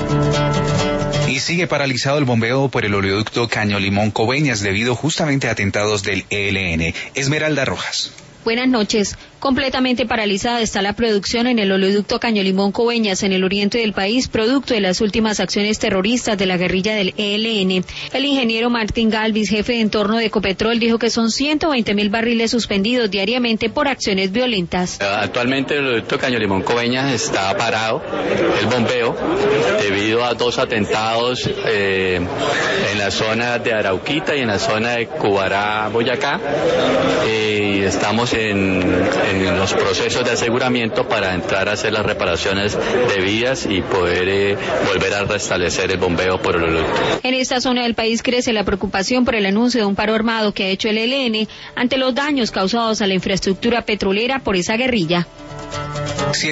Y sigue paralizado el bombeo por el oleoducto Caño Limón Coveñas debido justamente a atentados del ELN. Esmeralda Rojas. Buenas noches. Completamente paralizada está la producción en el oleoducto Caño Limón Coveñas en el oriente del país, producto de las últimas acciones terroristas de la guerrilla del ELN. El ingeniero Martín Galvis, jefe de entorno de Ecopetrol, dijo que son 120.000 barriles suspendidos diariamente por acciones violentas. Actualmente el oleoducto Caño Limón Coveñas está parado, el bombeo, debido a 2 atentados en la zona de Arauquita y en la zona de Cubará, Boyacá. Estamos en los procesos de aseguramiento para entrar a hacer las reparaciones debidas y poder volver a restablecer el bombeo por el oleoducto. En esta zona del país crece la preocupación por el anuncio de un paro armado que ha hecho el ELN ante los daños causados a la infraestructura petrolera por esa guerrilla.